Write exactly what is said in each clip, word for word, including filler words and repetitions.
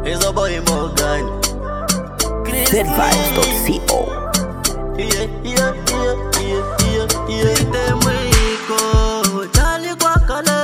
It's a boy Morgan. Z vibes dot co. Yeah, yeah, yeah, yeah, yeah, yeah. Tite mwiko, chali kwa kale.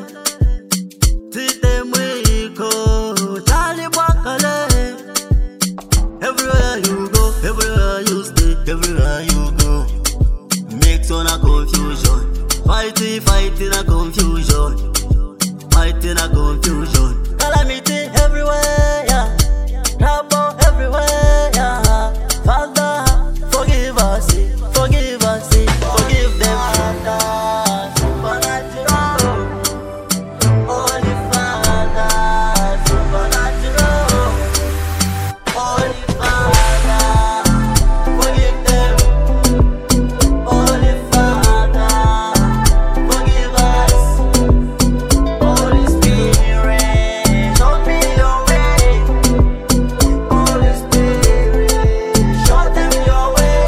Tite mwiko, chali kwa kale. Everywhere you go, everywhere you stay, everywhere you go. Mix on a confusion. Fighting, fighting a confusion. Fighting a confusion. Calamity everywhere, yeah. Trouble everywhere, yeah. Father, forgive us, forgive us, forgive them. Father, supernatural. Holy Father, supernatural. Holy Father, forgive them. Holy Father, forgive us. Holy Spirit, show me your way. Holy Spirit, show them your way.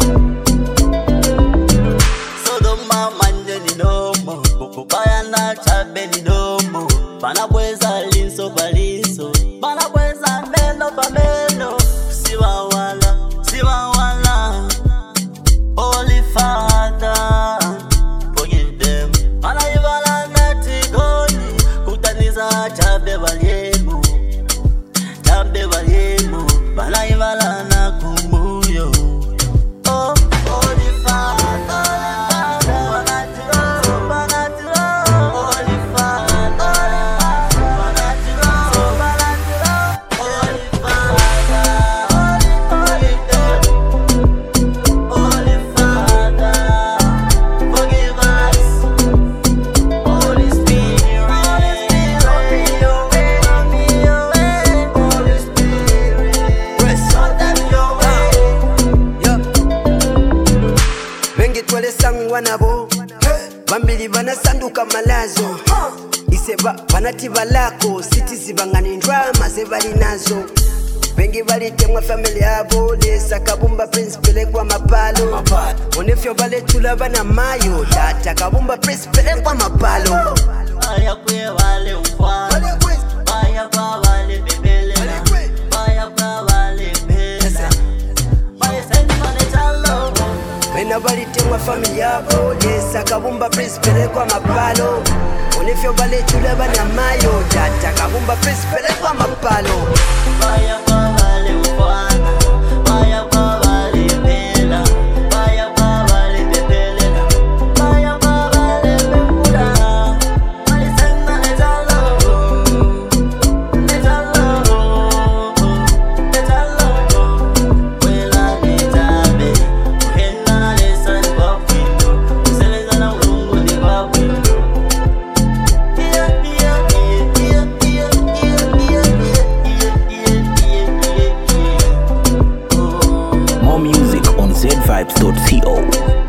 Sodoma manjeni nomo, Bayana chabeni nomo. Banabweza linso balinso, banabweza meno bameno. Siwa wala, siwa wala. Holy Father, forgive them. Banayibala natigoni, kutaniza chabe baliemu, chabe baliemu. Banayibala na kumuyo. Oh, Holy Father, supernatural, supernatural. Holy Father, supernatural, supernatural. Holy Father, forgive them. Holy Father, forgive us. Holy Spirit, show me your way, show me your way. Holy Spirit, show them your way. Wengi twele sangwa nabo bambili banasanduka malazo iseba banati balako siti zibangani drama zebali nazo wengi balitemwa family yabo lesa kabumba principal kwa mapalo onefyo baletula bana mayo tata kabumba principal kwa mapalo Baya kwe wale ufwana, baya kwa wale bebele, baya kwa wale bela. Baya sendi mane chalo. wena balitemwa family yabo lesa kabumba principal kwa mapalo onefyo baletula bana mayo tata kabumba principal kwa mapalo Baya kwa wale ufwana, baya kwa wale bela, baya kwa wale bebele, baya kwa wale bembula. Baya sendi mane chalo, ne chalo, ne chalo. Wela ni tabe, uhenda na lesa ni kwa window, useleza na ulungu ni kwa window. Yeah, yeah, yeah, yeah, yeah, yeah, yeah, yeah, yeah, yeah, yeah. More music on Z vibes dot co.